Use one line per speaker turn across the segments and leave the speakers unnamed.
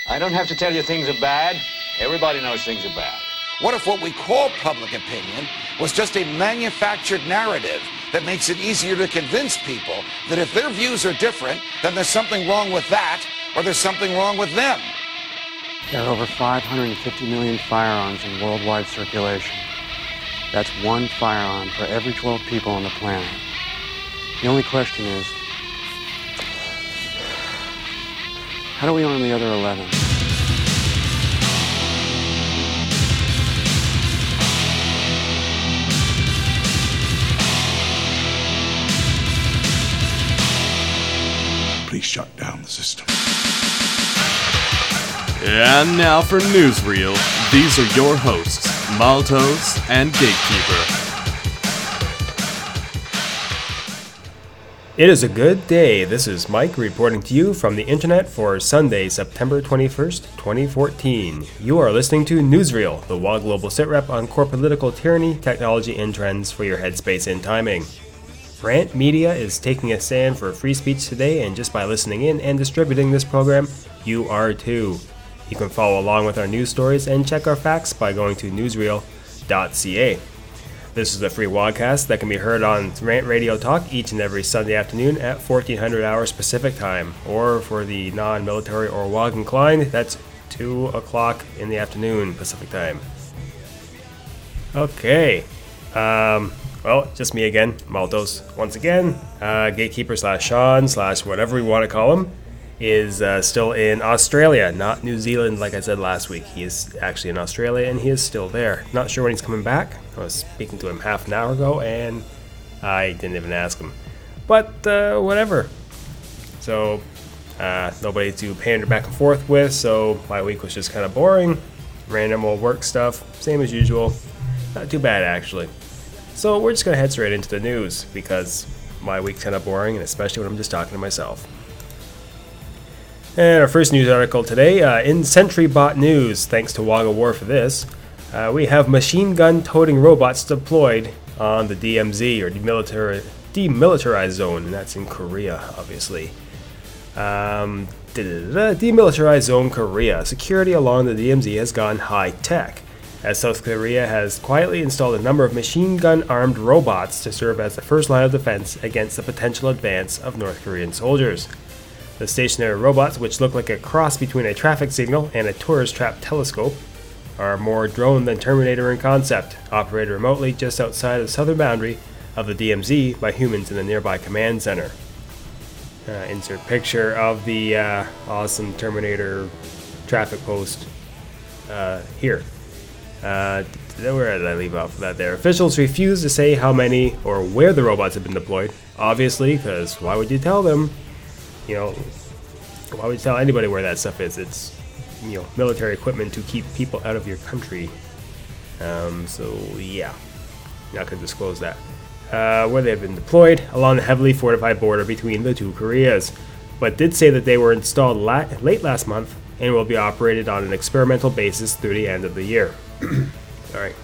I don't have to tell you things are bad. Everybody knows things are bad.
What if what we call public opinion was just a manufactured narrative that makes it easier to convince people that if their views are different, then there's something wrong with that, or there's something wrong with them?
There are over 550 million firearms in worldwide circulation. That's one firearm for every 12 people on the planet. The only question is, how do we arm the other 11?
Please shut down the system.
And now for Newsreel, these are your hosts, Maltos and Gatekeeper.
It is a good day. This is Mike reporting to you from the internet for Sunday, September 21st, 2014. You are listening to Newsreel, the WOG Global Sitrep on core political tyranny, technology, and trends for your headspace and timing. Rant Media is taking a stand for free speech today, and just by listening in and distributing this program, you are too. You can follow along with our news stories and check our facts by going to newsreel.ca. This is a free WOGcast that can be heard on Rant Radio Talk each and every Sunday afternoon at 1400 hours Pacific Time, or for the non-military or WOG inclined, that's 2 o'clock in the afternoon Pacific Time. Okay, well, just me again, Maltos. Once again, Gatekeeper /Sean / whatever we want to call him, is still in Australia, not New Zealand like I said last week. He is actually in Australia and he is still there. Not sure when he's coming back. I was speaking to him half an hour ago and I didn't even ask him. But whatever. So, nobody to pander back and forth with, so my week was just kind of boring. Random old work stuff, same as usual. Not too bad actually. So we're just going to head straight into the news because my week's kind of boring, and especially when I'm just talking to myself. And our first news article today, in SentryBot News, thanks to Wagga War for this, we have machine gun toting robots deployed on the DMZ, or Demilitarized Zone, and that's in Korea, obviously. Demilitarized Zone Korea. Security along the DMZ has gone high-tech, as South Korea has quietly installed a number of machine gun-armed robots to serve as the first line of defense against the potential advance of North Korean soldiers. The stationary robots, which look like a cross between a traffic signal and a tourist trap telescope, are more drone than Terminator in concept, operated remotely just outside the southern boundary of the DMZ by humans in the nearby command center. Insert picture of the awesome Terminator traffic post here. Where did I leave off of that there? Officials refuse to say how many or where the robots have been deployed, obviously, because why would you tell them? You know, why would you tell anybody where that stuff is? It's, you know, military equipment to keep people out of your country. So yeah, not going to disclose that. Where they have been deployed along the heavily fortified border between the two Koreas, but did say that they were installed late last month and will be operated on an experimental basis through the end of the year. Alright.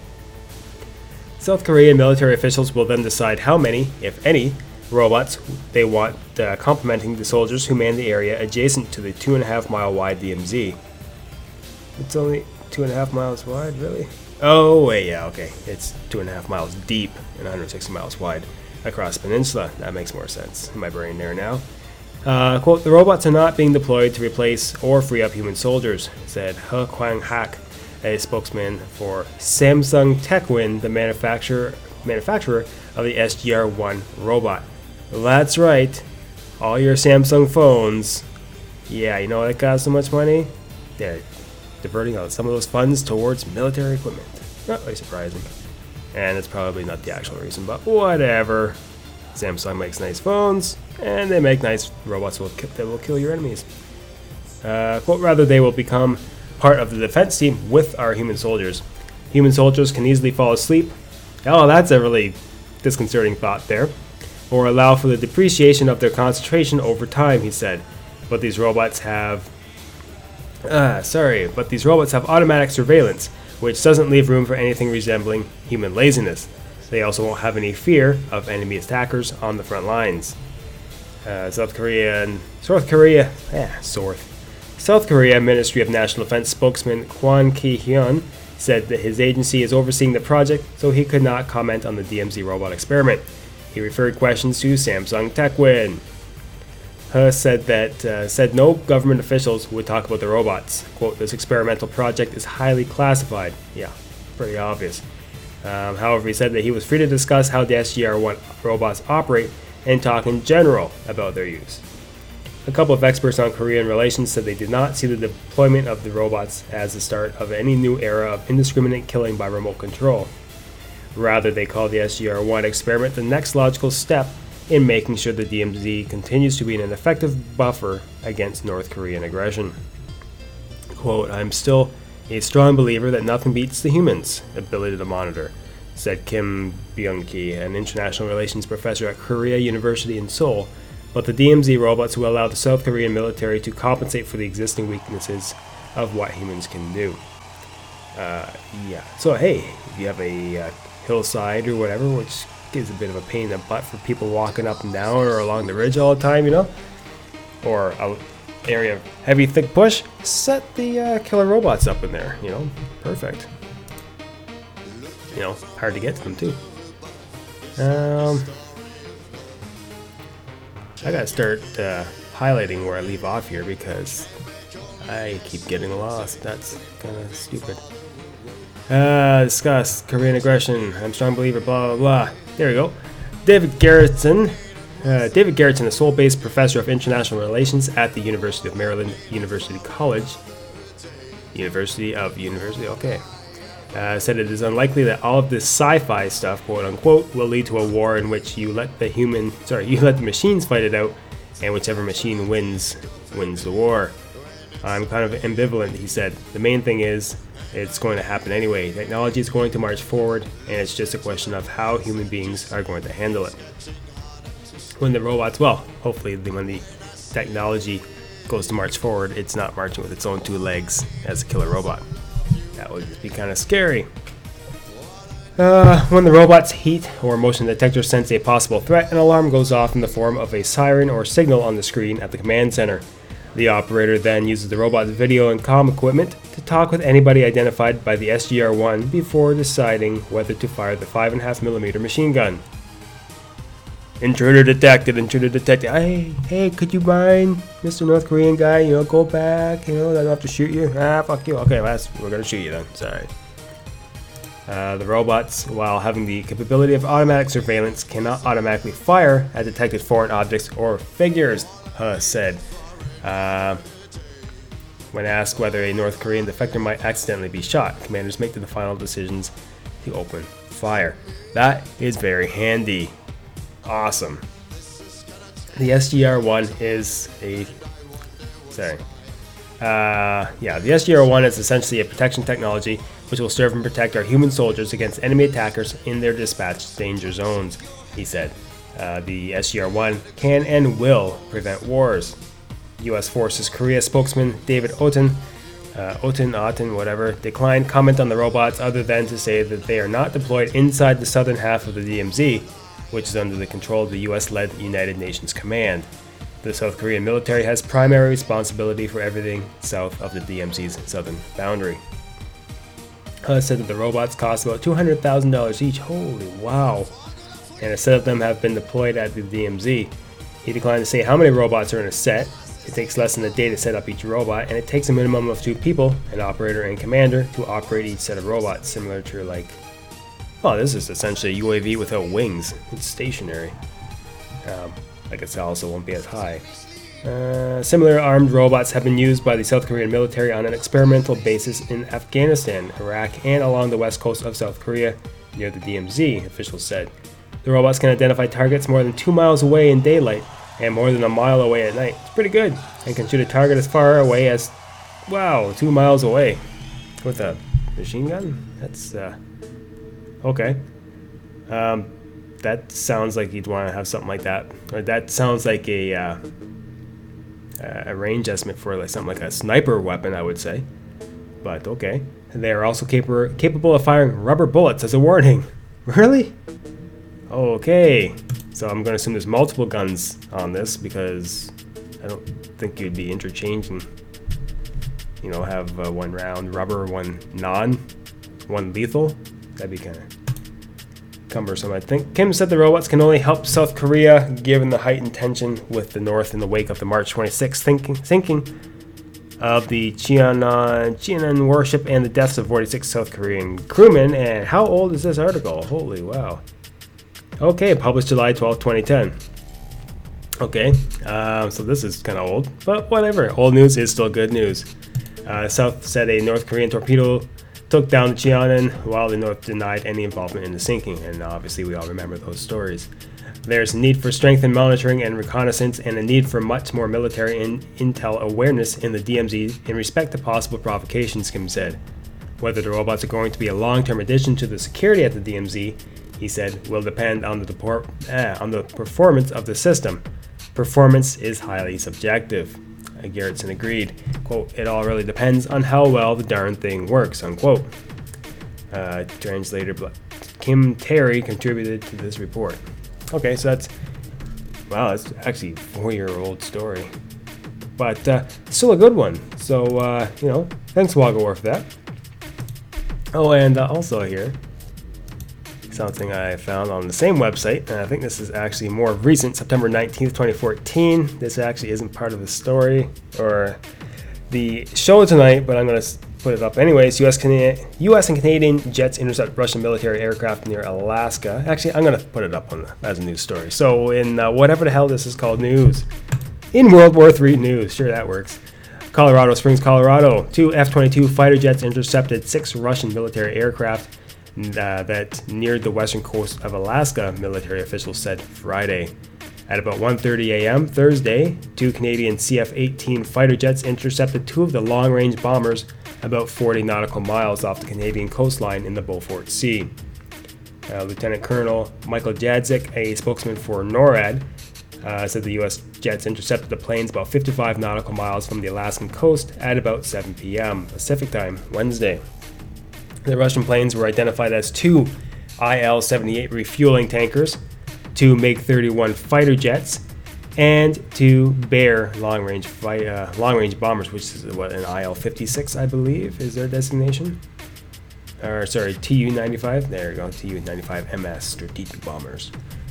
South Korean military officials will then decide how many, if any, robots they want complementing the soldiers who man the area adjacent to the 2.5 mile wide DMZ. It's only 2.5 miles wide, really? Oh, wait, yeah, okay. It's 2.5 miles deep and 160 miles wide across the peninsula. That makes more sense in my brain there now. Quote, the robots are not being deployed to replace or free up human soldiers, said He Kwang-hak, a spokesman for Samsung Techwin, the manufacturer of the SGR-1 robot. That's right, all your Samsung phones. Yeah, you know why it costs so much money? They're diverting some of those funds towards military equipment. Not really surprising. And it's probably not the actual reason, but whatever. Samsung makes nice phones, and they make nice robots that will kill your enemies. Quote, rather, they will become part of the defense team with our human soldiers. Human soldiers can easily fall asleep. Oh, that's a really disconcerting thought there. Or allow for the depreciation of their concentration over time, he said. But these robots have automatic surveillance, which doesn't leave room for anything resembling human laziness. They also won't have any fear of enemy attackers on the front lines. South Korea South Korea Ministry of National Defense spokesman Kwon Ki-hyun said that his agency is overseeing the project, so he could not comment on the DMZ robot experiment. He referred questions to Samsung TechWin. He said no government officials would talk about the robots. Quote, this experimental project is highly classified. Yeah, pretty obvious. However, he said that he was free to discuss how the SGR-1 robots operate and talk in general about their use. A couple of experts on Korean relations said they did not see the deployment of the robots as the start of any new era of indiscriminate killing by remote control. Rather, they call the SGR-1 experiment the next logical step in making sure the DMZ continues to be an effective buffer against North Korean aggression. Quote, I'm still a strong believer that nothing beats the humans' ability to monitor, said Kim Byung-ki, an international relations professor at Korea University in Seoul, but the DMZ robots will allow the South Korean military to compensate for the existing weaknesses of what humans can do. So hey, if you have a hillside or whatever, which is a bit of a pain in the butt for people walking up and down or along the ridge all the time, or an area of heavy, thick bush, set the killer robots up in there, perfect. Hard to get to them too. I gotta start highlighting where I leave off here because I keep getting lost. That's kind of stupid. Discuss Korean aggression. I'm a strong believer, blah, blah, blah. There we go. David Gerritsen, a Seoul-based professor of international relations at the University of Maryland University College. Okay. Said it is unlikely that all of this sci-fi stuff, quote unquote, will lead to a war in which you let the machines fight it out, and whichever machine wins the war. I'm kind of ambivalent, he said. The main thing is, it's going to happen anyway. Technology is going to march forward, and it's just a question of how human beings are going to handle it. When the technology goes to march forward, it's not marching with its own two legs as a killer robot. That would just be kind of scary. When the robot's heat or motion detector sense a possible threat, an alarm goes off in the form of a siren or signal on the screen at the command center. The operator then uses the robot's video and comm equipment to talk with anybody identified by the SGR-1 before deciding whether to fire the 5.5mm machine gun. Intruder detected. Hey, could you mind, Mr. North Korean guy, go back, I don't have to shoot you. Fuck you. Okay, we're gonna shoot you then. Sorry. The robots, while having the capability of automatic surveillance, cannot automatically fire at detected foreign objects or figures, said. When asked whether a North Korean defector might accidentally be shot, commanders make the final decisions to open fire. That is very handy. Awesome. The SGR-1 is the SGR-1 is essentially a protection technology which will serve and protect our human soldiers against enemy attackers in their dispatched danger zones, he said. The SGR-1 can and will prevent wars. U.S. Forces Korea spokesman David Otten, declined comment on the robots other than to say that they are not deployed inside the southern half of the DMZ, which is under the control of the U.S.-led United Nations Command. The South Korean military has primary responsibility for everything south of the DMZ's southern boundary. Said that the robots cost about $200,000 each. Holy wow. And a set of them have been deployed at the DMZ. He declined to say how many robots are in a set. It takes less than a day to set up each robot, and it takes a minimum of 2 people, an operator and commander, to operate each set of robots, similar to this is essentially a UAV without wings. It's stationary. I guess it also won't be as high. Similar armed robots have been used by the South Korean military on an experimental basis in Afghanistan, Iraq, and along the west coast of South Korea, near the DMZ, officials said. The robots can identify targets more than 2 miles away in daylight, and more than a mile away at night. It's pretty good, and can shoot a target as far away as, 2 miles away. With a machine gun? That's, okay. That sounds like you'd want to have something like that. Or that sounds like a range estimate for something like a sniper weapon, I would say. But okay. They are also capable of firing rubber bullets as a warning. Really? Okay. So I'm going to assume there's multiple guns on this because I don't think you'd be interchanging have one round rubber, one non, one lethal. That'd be kind of cumbersome, I think. Kim said the robots can only help South Korea given the heightened tension with the North in the wake of the March 26th sinking of the Cheonan warship and the deaths of 46 South Korean crewmen. And how old is this article? Holy wow. Okay, published July 12, 2010. Okay, so this is kind of old, but whatever. Old news is still good news. South said a North Korean torpedo took down the Cheonan, while the North denied any involvement in the sinking, and obviously we all remember those stories. There's a need for strengthened monitoring and reconnaissance, and a need for much more military and intel awareness in the DMZ in respect to possible provocations, Kim said. Whether the robots are going to be a long-term addition to the security at the DMZ, he said, will depend on the performance of the system. Performance is highly subjective. Garretson agreed. Quote, it all really depends on how well the darn thing works, unquote. Translator Kim Terry contributed to this report. Okay, so that's actually a 4-year-old story. But still a good one. So, thanks Wagga War for that. Oh, and also here, something I found on the same website, and I think this is actually more recent, September 19th, 2014. This actually isn't part of the story or the show tonight, but I'm going to put it up anyways. U.S. and Canadian jets intercept Russian military aircraft near Alaska. Actually, I'm going to put it up as a news story. So in whatever the hell this is called news. In World War III news. Sure, that works. Colorado Springs, Colorado. 2 F-22 fighter jets intercepted 6 Russian military aircraft that neared the western coast of Alaska, military officials said Friday. At about 1:30 a.m. Thursday, 2 Canadian CF-18 fighter jets intercepted 2 of the long-range bombers about 40 nautical miles off the Canadian coastline in the Beaufort Sea. Lieutenant Colonel Michael Jadzik, a spokesman for NORAD, said the U.S. jets intercepted the planes about 55 nautical miles from the Alaskan coast at about 7 p.m. Pacific time, Wednesday. The Russian planes were identified as 2 Il-78 refueling tankers, 2 MiG-31 fighter jets, and 2 Bear long-range bombers, which is an Il-56, I believe, is their designation. Tu-95. There you go, Tu-95 MS strategic bombers.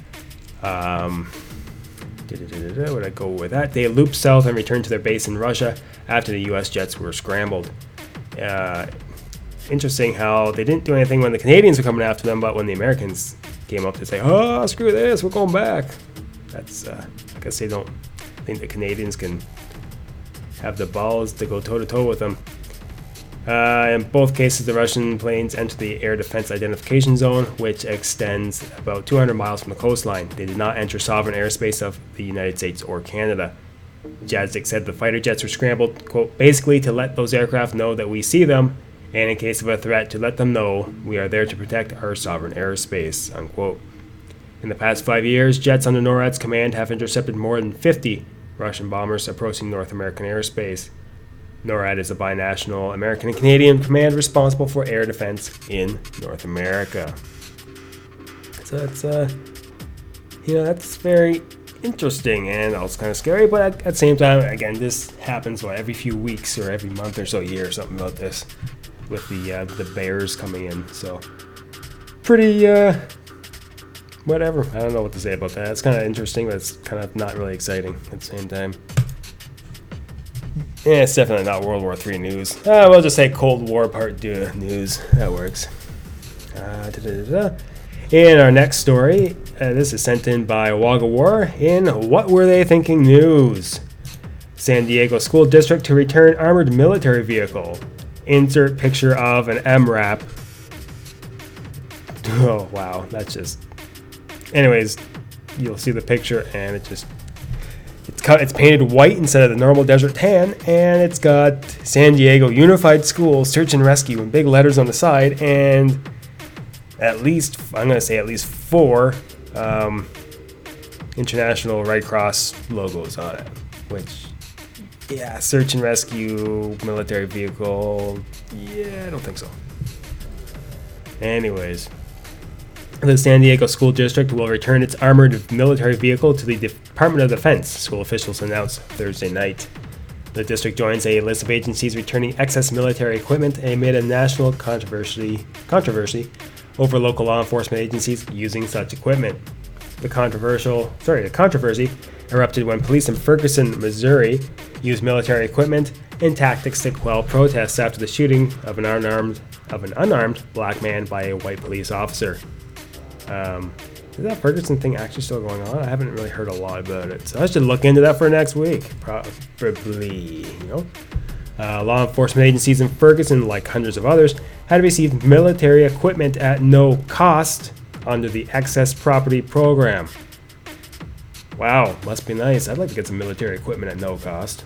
Would I go with that? They looped south and returned to their base in Russia after the U.S. jets were scrambled. Interesting how they didn't do anything when the Canadians were coming after them, but when the Americans came up to say, oh, screw this, we're going back. That's, I guess they don't think the Canadians can have the balls to go toe-to-toe with them. In both cases, the Russian planes entered the Air Defense Identification Zone, which extends about 200 miles from the coastline. They did not enter sovereign airspace of the United States or Canada. Jadzik said the fighter jets were scrambled, quote, basically to let those aircraft know that we see them, and in case of a threat, to let them know we are there to protect our sovereign airspace, unquote. In the past 5 years, jets under NORAD's command have intercepted more than 50 Russian bombers approaching North American airspace. NORAD is a binational American and Canadian command responsible for air defense in North America. So that's, that's very interesting and also kind of scary, but at the same time, again, this happens, every few weeks or every month or so, a year or something about this, with the bears coming in. So pretty whatever. I don't know what to say about that. It's kind of interesting, but it's kind of not really exciting at the same time. Yeah, it's definitely not World War III news. We'll just say Cold War Part 2 news. That works. In our next story, this is sent in by Wagga War in What Were They Thinking News. San Diego School District to return armored military vehicle. Insert picture of an MRAP. Oh, wow. That's just... Anyways, you'll see the picture and it's painted white instead of the normal desert tan, and it's got San Diego Unified School Search and Rescue in big letters on the side, and I'm going to say at least 4 International Red Cross logos on it, which, yeah, search and rescue, military vehicle, yeah, I don't think so. Anyways, the San Diego School District will return its armored military vehicle to the Department of Defense, school officials announced Thursday night. The district joins a list of agencies returning excess military equipment amid a national controversy over local law enforcement agencies using such equipment. The controversy erupted when police in Ferguson, Missouri, used military equipment and tactics to quell protests after the shooting of an unarmed black man by a white police officer. Is that Ferguson thing actually still going on? I haven't really heard a lot about it, so I should look into that for next week, probably. Law enforcement agencies in Ferguson, like hundreds of others, had received military equipment at no cost under the Excess Property Program. Wow, must be nice. I'd like to get some military equipment at no cost.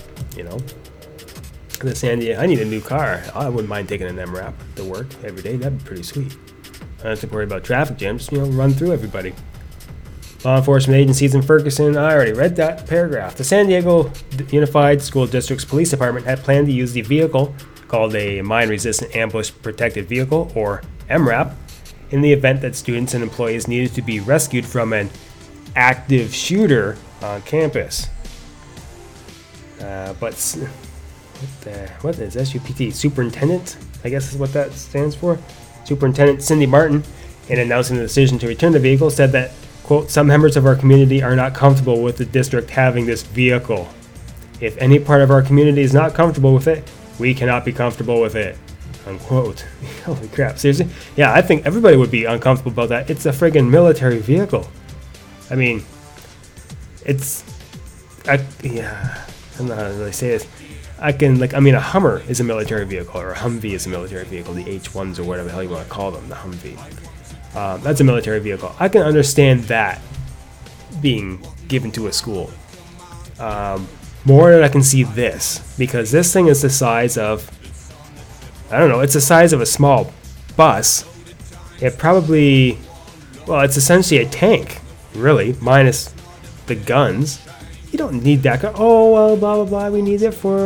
The San Diego, I need a new car. I wouldn't mind taking an MRAP to work every day. That'd be pretty sweet. I don't have to worry about traffic jams. Run through everybody. Law enforcement agencies in Ferguson, I already read that paragraph. The San Diego Unified School District's police department had planned to use the vehicle, called a Mine-Resistant Ambush Protected Vehicle, or MRAP, in the event that students and employees needed to be rescued from an active shooter on campus. But what is SUPT? Superintendent, I guess is what that stands for. Superintendent Cindy Martin, in announcing the decision to return the vehicle, said that, quote, some members of our community are not comfortable with the district having this vehicle. If any part of our community is not comfortable with it, we cannot be comfortable with it, unquote. Holy crap, seriously? Yeah, I think everybody would be uncomfortable about that. It's a friggin' military vehicle. I mean, I don't know how to really say this. A Hummer is a military vehicle, or a Humvee is a military vehicle, the H1s or whatever the hell you want to call them, the Humvee. That's a military vehicle. I can understand that being given to a school. More than I can see this, because this thing is the size of, it's the size of a small bus. It's essentially a tank, really, minus the guns. You don't need that. Oh, well, blah, blah, blah. We need it for,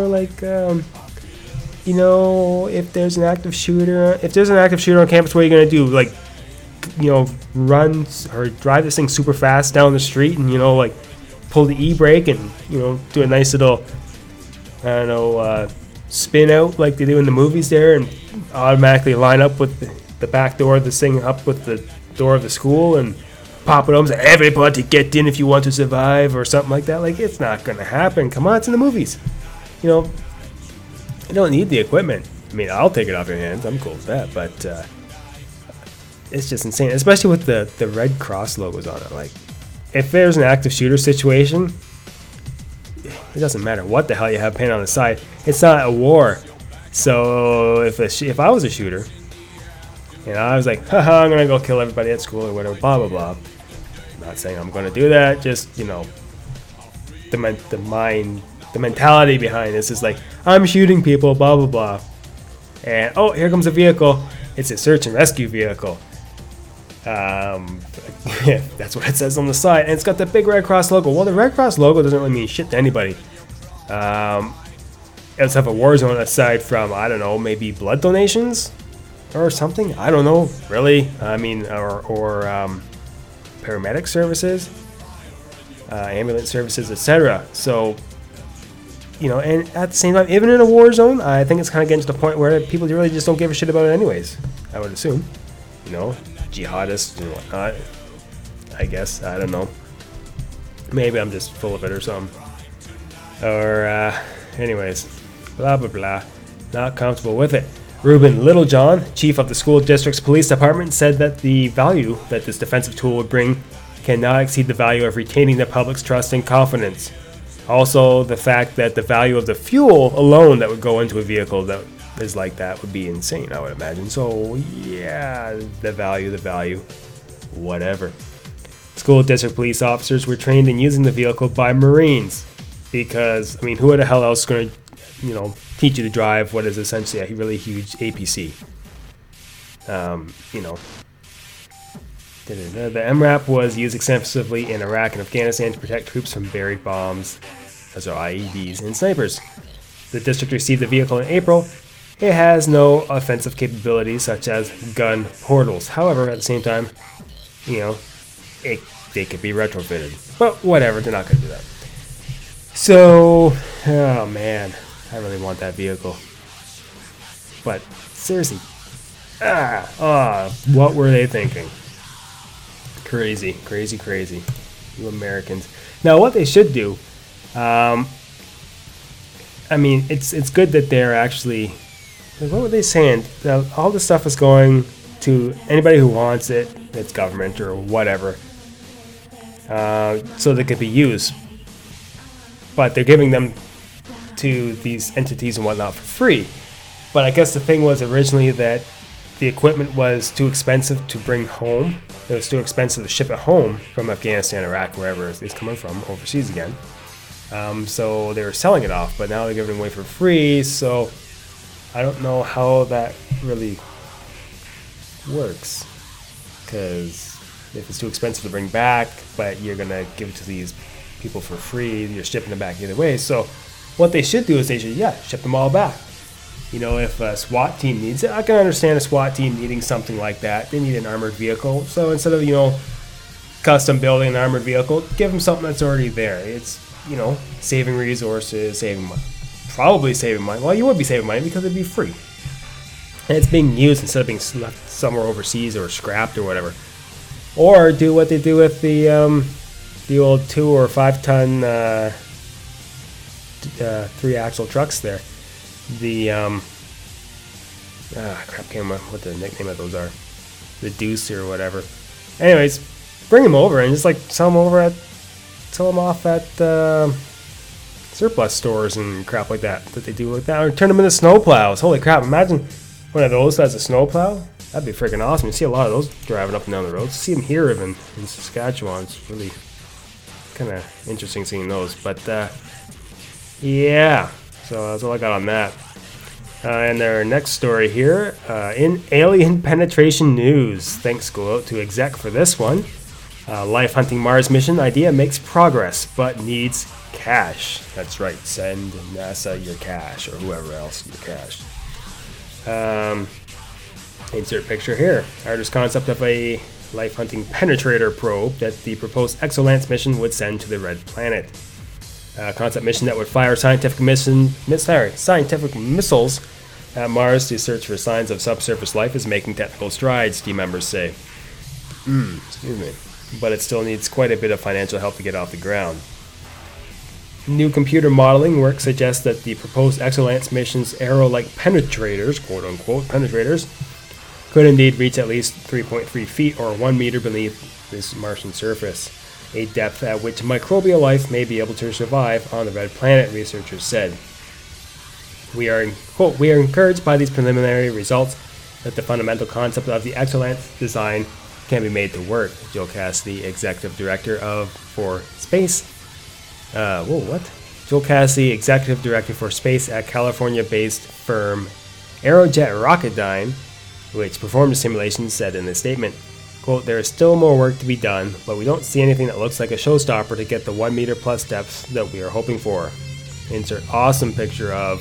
if there's an active shooter. If there's an active shooter on campus, what are you going to do? Run or drive this thing super fast down the street and, pull the e-brake and, do a nice little, spin out like they do in the movies there and automatically line up with the back door of this thing up with the door of the school and pop it open and say, everybody get in if you want to survive or something like that. It's not going to happen. Come on, it's in the movies. You don't need the equipment. I'll take it off your hands. I'm cool with that, but it's just insane, especially with the Red Cross logos on it. If there's an active shooter situation, it doesn't matter what the hell you have painted on the side. It's not a war. So if I was a shooter, I was like, haha, I'm going to go kill everybody at school or whatever, blah, blah, blah. Not saying I'm going to do that, just, the mentality behind this is I'm shooting people, blah, blah, blah. And, oh, here comes a vehicle. It's a search and rescue vehicle. That's what it says on the side. And it's got the big Red Cross logo. Well, the Red Cross logo doesn't really mean shit to anybody. It's have a war zone aside from, maybe blood donations or something. I don't know, really. Or paramedic services, ambulance services, etc. So, and at the same time, even in a war zone, I think it's kind of getting to the point where people really just don't give a shit about it anyways, I would assume. Jihadists and whatnot. I guess, I don't know. Maybe I'm just full of it or something. Or, anyways, blah, blah, blah. Not comfortable with it. Ruben Littlejohn, chief of the school district's police department, said that the value that this defensive tool would bring cannot exceed the value of retaining the public's trust and confidence. Also, the fact that the value of the fuel alone that would go into a vehicle that is like that would be insane, I would imagine. So, yeah, the value, whatever. School district police officers were trained in using the vehicle by Marines because, who the hell else is going to, teach you to drive what is essentially a really huge APC. The MRAP was used extensively in Iraq and Afghanistan to protect troops from buried bombs, as are IEDs and snipers. The district received the vehicle in April. It has no offensive capabilities such as gun portals. However, at the same time, they could be retrofitted. But whatever, they're not going to do that. So, oh man, I really want that vehicle. But seriously, what were they thinking? Crazy, crazy, crazy. You Americans. Now, what they should do, I mean, it's good that they're actually, like, what were they saying? All this stuff is going to anybody who wants it, it's government or whatever, so they could be used. But they're giving them to these entities and whatnot for free. But I guess the thing was originally that the equipment was too expensive to bring home. It was too expensive to ship it home from Afghanistan, Iraq, wherever it's coming from, overseas again. So they were selling it off, but now they're giving it away for free. So I don't know how that really works. Because if it's too expensive to bring back, but you're going to give it to these people for free, you're shipping them back either way. So what they should do is they should, ship them all back. You know, if a SWAT team needs it, I can understand a SWAT team needing something like that. They need an armored vehicle. So instead of, custom building an armored vehicle, give them something that's already there. It's, saving resources, probably saving money. Well, you would be saving money because it'd be free. And it's being used instead of being left somewhere overseas or scrapped or whatever. Or do what they do with the old 2 or 5 ton 3-axle trucks there. The can't remember what the nickname of those are. The Deuce or whatever. Anyways, bring them over and just sell them off at surplus stores and crap like that they do like that. Or turn them into snowplows. Holy crap! Imagine one of those as a snowplow. That'd be freaking awesome. You see a lot of those driving up and down the roads. See them here even in Saskatchewan. It's really kind of interesting seeing those. But yeah. So that's all I got on that. And our next story here, in alien penetration news. Thanks go out to exec for this one. Life hunting Mars mission idea makes progress, but needs cash. That's right, send NASA your cash, or whoever else your cash. Insert picture here. Artist concept of a life hunting penetrator probe that the proposed Exolance mission would send to the Red Planet. Concept mission that would fire scientific missiles at Mars to search for signs of subsurface life is making technical strides, team members say. Excuse me. But it still needs quite a bit of financial help to get off the ground. New computer modeling work suggests that the proposed Exolance mission's arrow-like penetrators, quote-unquote penetrators, could indeed reach at least 3.3 feet or 1 meter beneath this Martian surface, a depth at which microbial life may be able to survive on the Red Planet, researchers said. We are encouraged by these preliminary results that the fundamental concept of the Exolance design can be made to work, Joe Cassidy, executive director for space. Joe Cassidy, executive director for space at California-based firm Aerojet Rocketdyne, which performed the simulation, said in a statement, quote, "There is still more work to be done, but we don't see anything that looks like a showstopper to get the 1 meter plus depths that we are hoping for." Insert awesome picture of,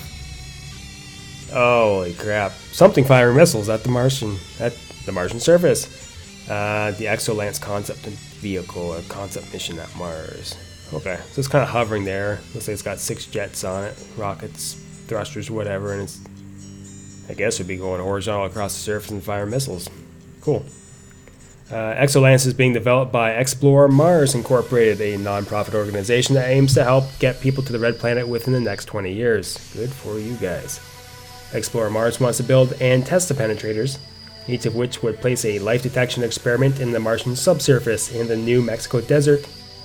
holy crap, something firing missiles at the Martian surface. The Exolance concept vehicle, a concept mission at Mars. Okay, so it's kind of hovering there. Looks like it's got 6 jets on it, rockets, thrusters, whatever, and it's, I guess, would be going horizontal across the surface and fire missiles. Cool. Exolance is being developed by Explore Mars Incorporated, a non-profit organization that aims to help get people to the Red Planet within the next 20 years. Good for you guys. Explore Mars wants to build and test the penetrators, each of which would place a life detection experiment in the Martian subsurface in the New Mexico desert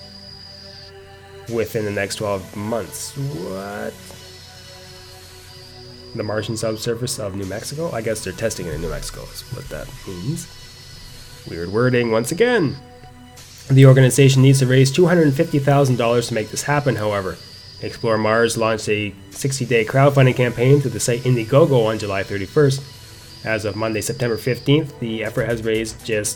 within the next 12 months. What? The Martian subsurface of New Mexico? I guess they're testing it in New Mexico, is what that means. Weird wording once again. The organization needs to raise $250,000 to make this happen, however. Explore Mars launched a 60-day crowdfunding campaign through the site Indiegogo on July 31st. As of Monday, September 15th, the effort had raised just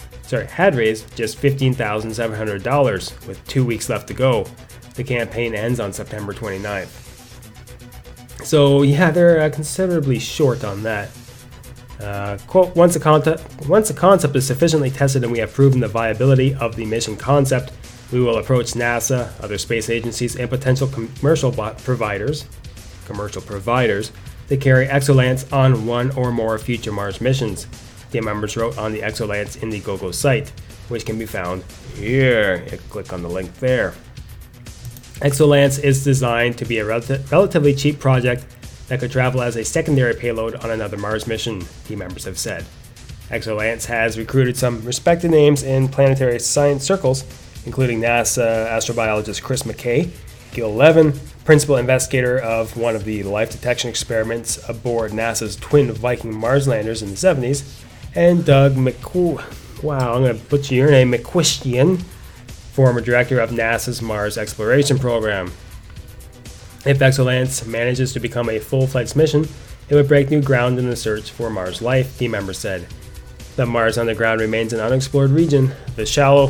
$15,700 with 2 weeks left to go. The campaign ends on September 29th. So yeah, they're considerably short on that. Quote, once a concept is sufficiently tested and we have proven the viability of the mission concept, We will approach NASA, other space agencies, and potential commercial providers to carry Exolance on one or more future Mars missions, team members wrote on the Exolance Indiegogo site, which can be found here. You click on the link there. Exolance is designed to be a relatively cheap project that could travel as a secondary payload on another Mars mission, team members have said. Exolance has recruited some respected names in planetary science circles, including NASA astrobiologist Chris McKay, Gil Levin, principal investigator of one of the life detection experiments aboard NASA's twin Viking Mars landers in the 70s, and Doug McQuistion, former director of NASA's Mars exploration program. If Exolance manages to become a full-fledged mission, it would break new ground in the search for Mars life, team members said. The Mars underground remains an unexplored region. The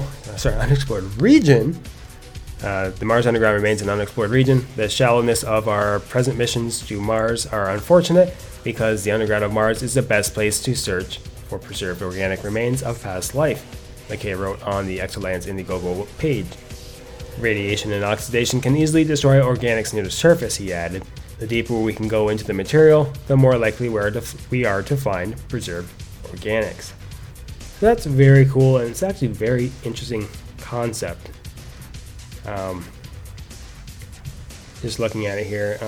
Mars underground remains an unexplored region. The shallowness of our present missions to Mars are unfortunate because the underground of Mars is the best place to search for preserved organic remains of past life, McKay wrote on the Exolance Indiegogo page. Radiation and oxidation can easily destroy organics near the surface, he added. The deeper we can go into the material, the more likely we are to find preserved organics. So that's very cool, and it's actually a very interesting concept. Just looking at it here,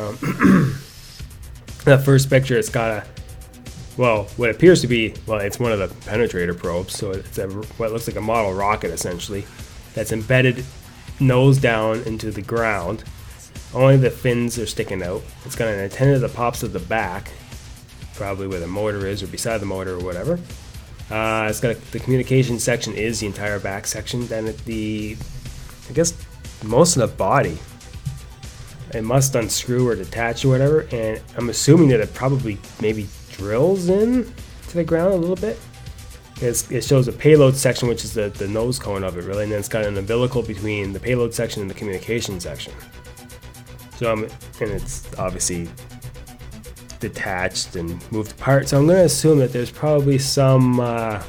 that first picture, it's got what appears to be, it's one of the penetrator probes, so it's what looks like a model rocket, essentially, that's embedded nose down into the ground. Only the fins are sticking out. It's got an antenna that pops at the back, probably where the motor is, or beside the motor, or whatever. It's got the communication section is the entire back section. Then I guess most of the body, it must unscrew or detach or whatever, and I'm assuming that it probably maybe drills in to the ground a little bit. It shows the payload section, which is the nose cone of it, really, and then it's got an umbilical between the payload section and the communication section. So and it's obviously detached and moved apart. So I'm going to assume that there's probably some kind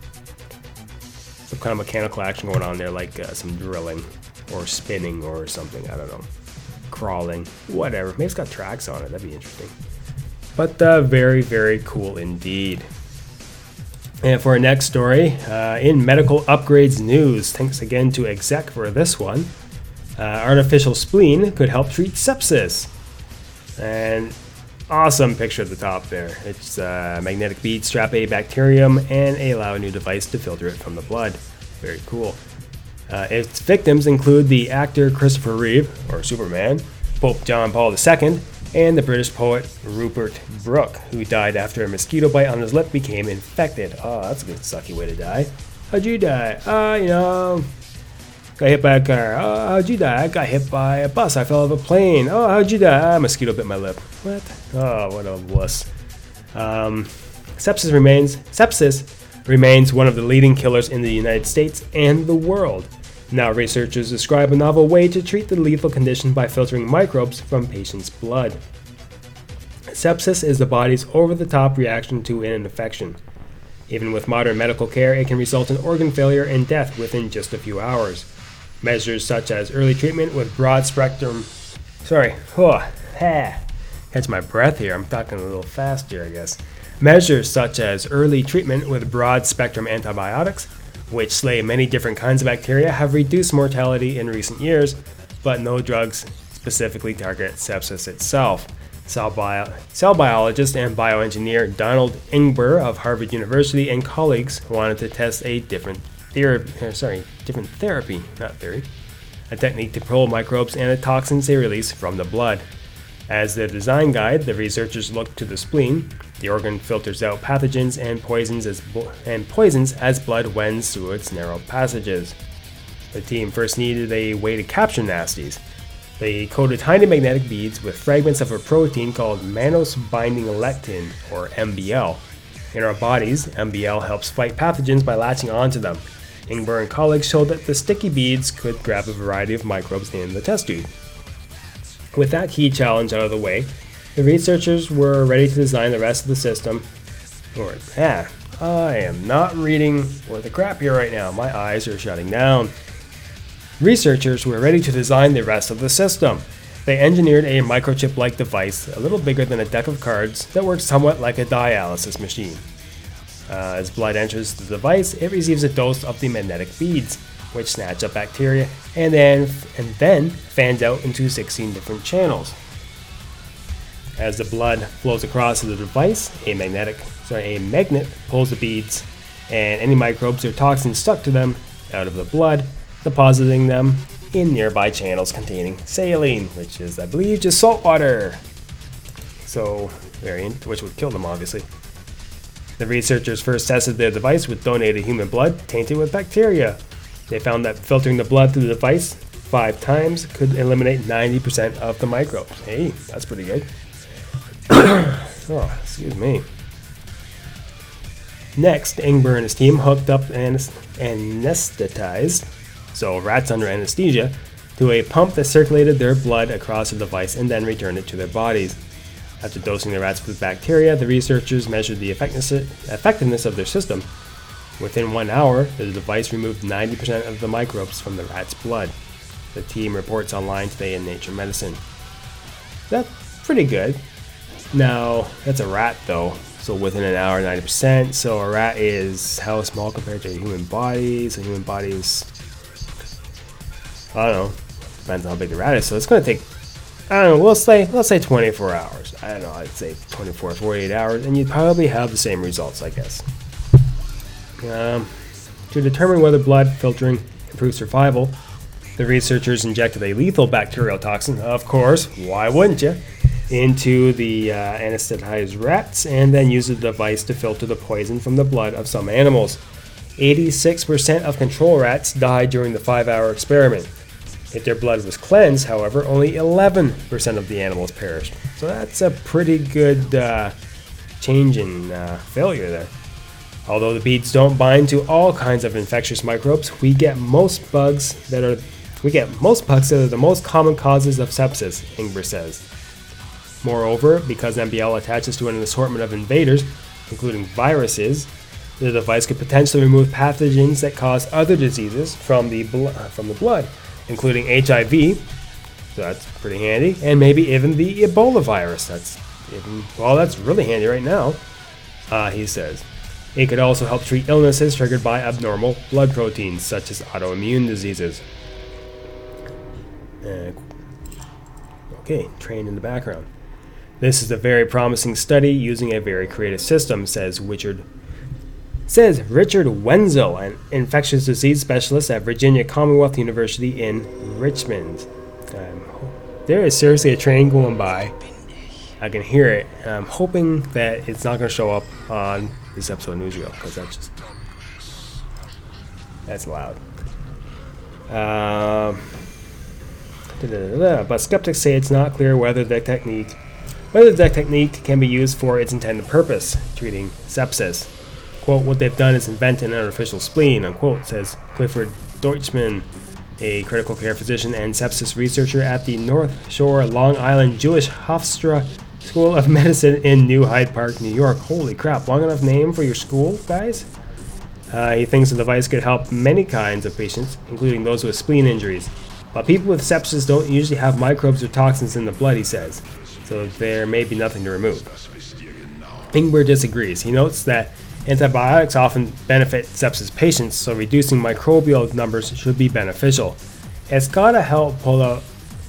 of mechanical action going on there, like some drilling or spinning or something. I don't know, crawling, whatever. Maybe it's got tracks on it. That'd be interesting. But very, very cool indeed. And for our next story, in medical upgrades news, thanks again to Exec for this one. Artificial spleen could help treat sepsis. And awesome picture at the top there. It's a magnetic bead strap a bacterium and allow a new device to filter it from the blood. Very cool. Its victims include the actor Christopher Reeve, or Superman, Pope John Paul II, and the British poet Rupert Brooke, who died after a mosquito bite on his lip became infected. Oh, that's a good sucky way to die. How'd you die? Got hit by a car. Oh, how'd you die? I got hit by a bus. I fell off a plane. Oh, how'd you die? A mosquito bit my lip. What? Oh, what a wuss. Sepsis remains one of the leading killers in the United States and the world. Now researchers describe a novel way to treat the lethal condition by filtering microbes from patients' blood. Sepsis is the body's over-the-top reaction to an infection. Even with modern medical care, it can result in organ failure and death within just a few hours. Measures such as early treatment with broad spectrum... Catch my breath here. I'm talking a little fast here, I guess. Measures such as early treatment with broad spectrum antibiotics, which slay many different kinds of bacteria, have reduced mortality in recent years, but no drugs specifically target sepsis itself. Cell biologist and bioengineer Donald Ingber of Harvard University and colleagues wanted to test a different therapy, a technique to pull microbes and the toxins they release from the blood. As the design guide, the researchers looked to the spleen. The organ filters out pathogens and poisons as blood wends through its narrow passages. The team first needed a way to capture nasties. They coated tiny magnetic beads with fragments of a protein called mannose binding lectin, or MBL. In our bodies, MBL helps fight pathogens by latching onto them. Ingber and colleagues showed that the sticky beads could grab a variety of microbes in the test tube. With that key challenge out of the way, the researchers were ready to design the rest of the system. I am not reading worth a crap here right now. My eyes are shutting down. Researchers were ready to design the rest of the system. They engineered a microchip-like device, a little bigger than a deck of cards, that works somewhat like a dialysis machine. As blood enters the device, it receives a dose of the magnetic beads, which snatch up bacteria and then fans out into 16 different channels. As the blood flows across the device, a magnet pulls the beads and any microbes or toxins stuck to them out of the blood, depositing them in nearby channels containing saline, which is, I believe, just salt water. Which would kill them, obviously. The researchers first tested their device with donated human blood tainted with bacteria. They found that filtering the blood through the device 5 times could eliminate 90% of the microbes. Hey, that's pretty good. Oh, excuse me. Next, Ingber and his team hooked up and anesthetized, so rats under anesthesia, to a pump that circulated their blood across the device and then returned it to their bodies. After dosing the rats with bacteria, the researchers measured the effectiveness of their system. Within 1 hour, the device removed 90% of the microbes from the rat's blood. The team reports online today in Nature Medicine. That's pretty good. Now, that's a rat though, so within an hour, 90%. So a rat is how small compared to a human body? So a human body is, I don't know, depends on how big the rat is. So it's going to take, I don't know, let's say 24 hours. I don't know, I'd say 24, 48 hours, and you'd probably have the same results, I guess. To determine whether blood filtering improves survival, the researchers injected a lethal bacterial toxin, of course, why wouldn't you, into the anesthetized rats, and then used the device to filter the poison from the blood of some animals. 86% of control rats died during the 5-hour experiment. If their blood was cleansed, however, only 11% of the animals perished. So that's a pretty good change in failure there. Although the beads don't bind to all kinds of infectious microbes, we get most bugs that are the most common causes of sepsis, Ingber says. Moreover, because MBL attaches to an assortment of invaders, including viruses, the device could potentially remove pathogens that cause other diseases from the blood, including HIV, so that's pretty handy, and maybe even the Ebola virus. That's really handy right now, he says. It could also help treat illnesses triggered by abnormal blood proteins, such as autoimmune diseases. Trained in the background. This is a very promising study using a very creative system, says Richard Wenzel, an infectious disease specialist at Virginia Commonwealth University in Richmond. There is seriously a train going by. I can hear it. I'm hoping that it's not going to show up on this episode of Newsreel, because that's loud. But skeptics say it's not clear whether the technique can be used for its intended purpose, treating sepsis. Quote, what they've done is invent an artificial spleen, unquote, says Clifford Deutschman, a critical care physician and sepsis researcher at the North Shore Long Island Jewish Hofstra School of Medicine in New Hyde Park, New York. Holy crap, long enough name for your school, guys? He thinks the device could help many kinds of patients, including those with spleen injuries. But people with sepsis don't usually have microbes or toxins in the blood, he says, so there may be nothing to remove. Ingber disagrees. He notes that antibiotics often benefit sepsis patients, so reducing microbial numbers should be beneficial. It's gotta help to pull out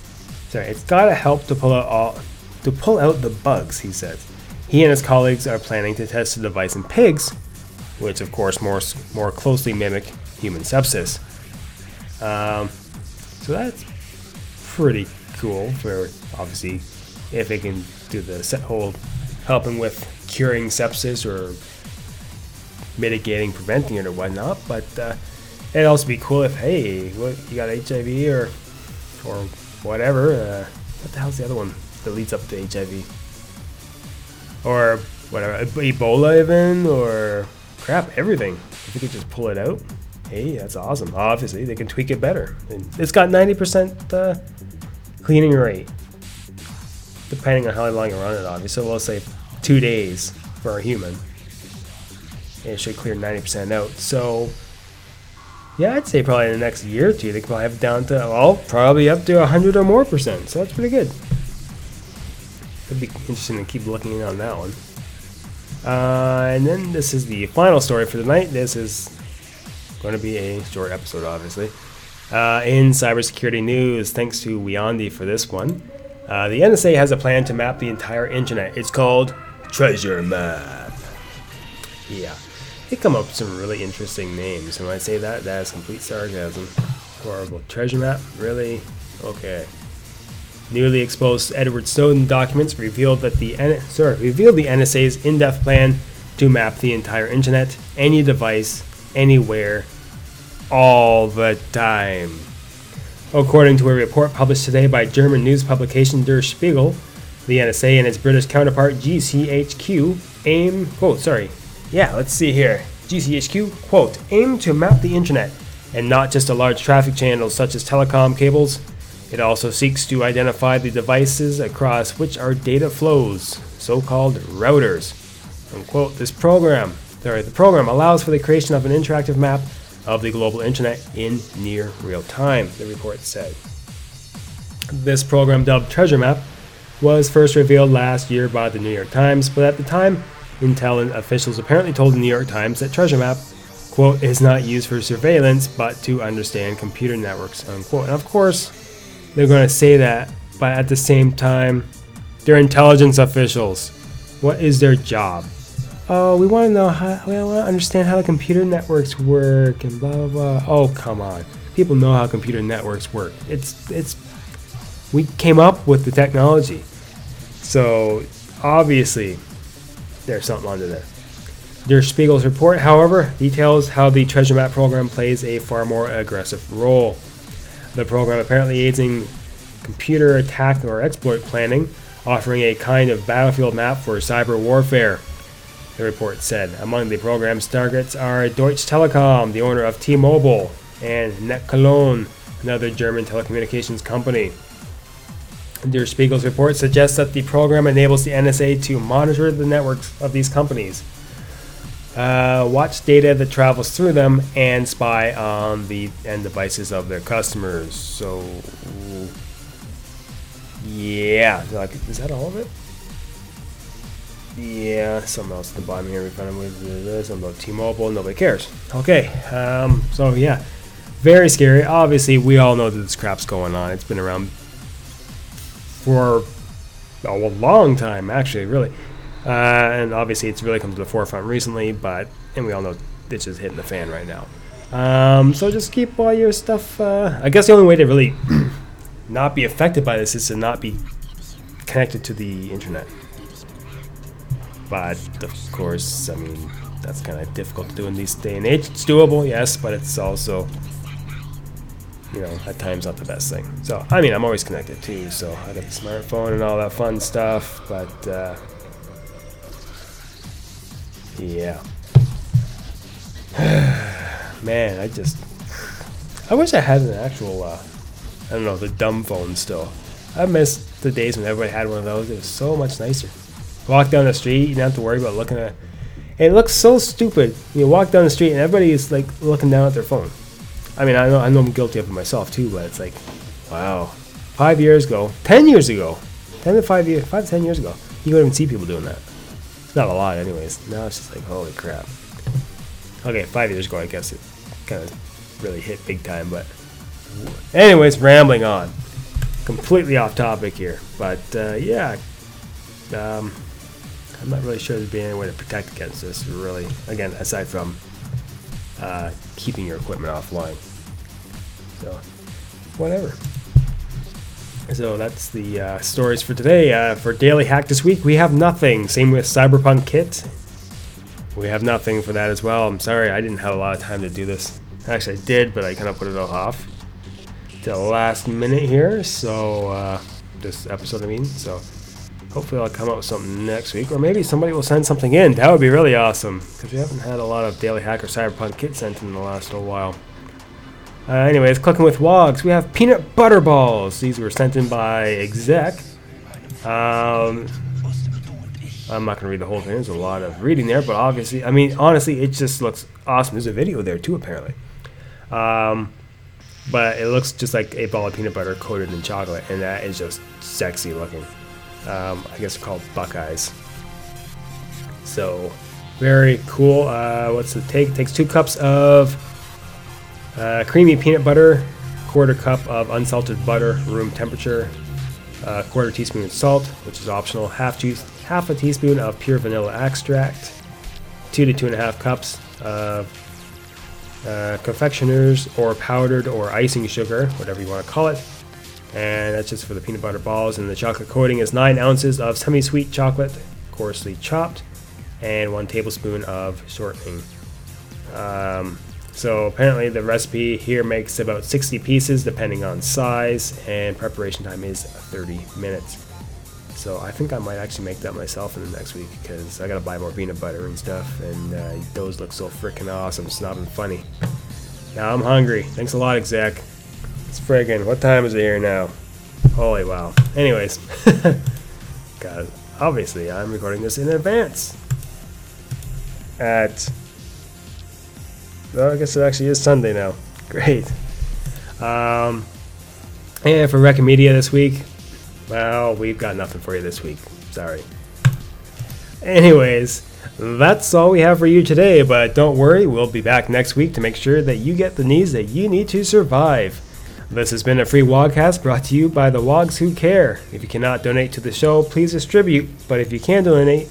the bugs, he says. He and his colleagues are planning to test the device in pigs, which of course more closely mimic human sepsis. So that's pretty cool for, obviously, if they can do the whole helping with curing sepsis or mitigating, preventing it or whatnot. But it'd also be cool if, hey, you got HIV or whatever. What the hell's the other one that leads up to HIV? Or whatever, Ebola even, or crap, everything. If you could just pull it out, hey, that's awesome. Obviously, they can tweak it better. And it's got 90% cleaning rate, depending on how long you run it, obviously. So we'll say 2 days for a human. It should clear 90% out. So, Yeah, I'd say probably in the next year or two, they could probably have it down to, well, probably up to 100 or more %. So that's pretty good. It'd be interesting to keep looking in on that one. And then this is the final story for the night. This is going to be a short episode, obviously. In cybersecurity news, thanks to Weondy for this one. The NSA has a plan to map the entire internet. It's called Treasure Map. Yeah. They come up with some really interesting names. And when I say that, that is complete sarcasm. Horrible. Treasure Map? Really? Okay. Newly exposed Edward Snowden documents revealed that the NSA's in-depth plan to map the entire internet, any device, anywhere, all the time. According to a report published today by German news publication Der Spiegel, the NSA and its British counterpart GCHQ GCHQ, quote, aim to map the internet, and not just a large traffic channels such as telecom cables. It also seeks to identify the devices across which our data flows, so-called routers. Unquote. The program allows for the creation of an interactive map of the global internet in near real time, the report said. This program, dubbed Treasure Map, was first revealed last year by the New York Times, but at the time, Intel officials apparently told the New York Times that Treasure Map, quote, is not used for surveillance, but to understand computer networks, unquote. And of course, they're going to say that, but at the same time, they're intelligence officials. What is their job? Oh, we want to understand how the computer networks work and blah, blah, blah. Oh, come on. People know how computer networks work. We came up with the technology. So, obviously, there's something under there. Der Spiegel's report, however, details how the Treasure Map program plays a far more aggressive role. The program apparently aids in computer attack or exploit planning, offering a kind of battlefield map for cyber warfare, the report said. Among the program's targets are Deutsche Telekom, the owner of T-Mobile, and NetCologne, another German telecommunications company. Der Spiegel's report suggests that the program enables the NSA to monitor the networks of these companies, watch data that travels through them, and spy on the end devices of their customers. So, yeah. Is that all of it? Yeah, something else at the bottom here. We found with something about T-Mobile. Nobody cares. Okay. So, yeah. Very scary. Obviously, we all know that this crap's going on. It's been around for a long time, actually, really. And obviously it's really come to the forefront recently, and we all know it's just hitting the fan right now. So just keep all your stuff. I guess the only way to really not be affected by this is to not be connected to the internet. But of course, I mean, that's kind of difficult to do in this day and age. It's doable, yes, but it's also, at times not the best thing. So, I mean, I'm always connected too, so I got the smartphone and all that fun stuff, but yeah. Man, I wish I had an actual, the dumb phone still. I miss the days when everybody had one of those. It was so much nicer. Walk down the street, you don't have to worry about looking at it. It looks so stupid. You walk down the street and everybody is like looking down at their phone. I mean, I know I'm guilty of it myself too, but it's like, wow. 5 years ago, 10 years ago, 5 to 10 years ago, you wouldn't even see people doing that. Not a lot anyways. Now it's just like, holy crap. Okay, 5 years ago, I guess it kind of really hit big time, but anyways, rambling on. Completely off topic here, but yeah. I'm not really sure there'd be any way to protect against this, really. Again, aside from keeping your equipment offline. So, whatever. So that's the stories for today. For Daily Hack this week, we have nothing. Same with Cyberpunk Kit. We have nothing for that as well. I'm sorry, I didn't have a lot of time to do this. Actually, I did, but I kind of put it all off to the last minute here. So, this episode, I mean. So, hopefully I'll come up with something next week. Or maybe somebody will send something in. That would be really awesome. Because we haven't had a lot of Daily Hack or Cyberpunk Kit sent in the last little while. Anyways, Cooking with Wogs. We have peanut butter balls. These were sent in by Exec. I'm not going to read the whole thing. There's a lot of reading there. But obviously, I mean, honestly, it just looks awesome. There's a video there too, apparently. But it looks just like a ball of peanut butter coated in chocolate, and that is just sexy looking. I guess they're called Buckeyes. So, very cool. What's the take? It takes 2 cups of creamy peanut butter, 1/4 cup of unsalted butter, room temperature, 1/4 teaspoon of salt, which is optional, half a teaspoon of pure vanilla extract, 2 to 2.5 cups of confectioner's or powdered or icing sugar, whatever you want to call it. And that's just for the peanut butter balls. And the chocolate coating is 9 ounces of semi-sweet chocolate, coarsely chopped, and 1 tablespoon of shortening. So apparently the recipe here makes about 60 pieces depending on size, and preparation time is 30 minutes. So I think I might actually make that myself in the next week, because I gotta buy more peanut butter and stuff, and those look so freaking awesome. It's not even funny. Now I'm hungry. Thanks a lot, exec. It's friggin', what time is it here now? Holy wow. Anyways, God, obviously I'm recording this in advance. Well, I guess it actually is Sunday now. Great. And for Rec Media this week, well, we've got nothing for you this week. Sorry. Anyways, that's all we have for you today, but don't worry, we'll be back next week to make sure that you get the needs that you need to survive. This has been a free Wogcast brought to you by the Wogs Who Care. If you cannot donate to the show, please distribute, but if you can donate,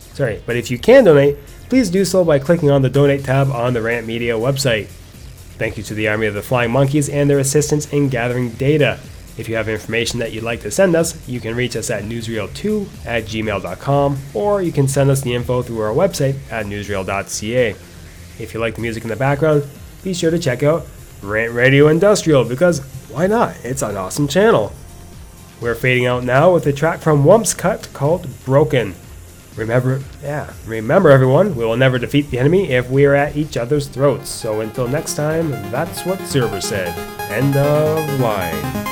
please do so by clicking on the Donate tab on the Rant Media website. Thank you to the Army of the Flying Monkeys and their assistance in gathering data. If you have information that you'd like to send us, you can reach us at newsreel2@gmail.com, or you can send us the info through our website at newsreel.ca. If you like the music in the background, be sure to check out Rant Radio Industrial, because why not? It's an awesome channel. We're fading out now with a track from Wump's Cut called Broken. Remember everyone, we will never defeat the enemy if we are at each other's throats. So until next time, that's what Zerber said. End of line.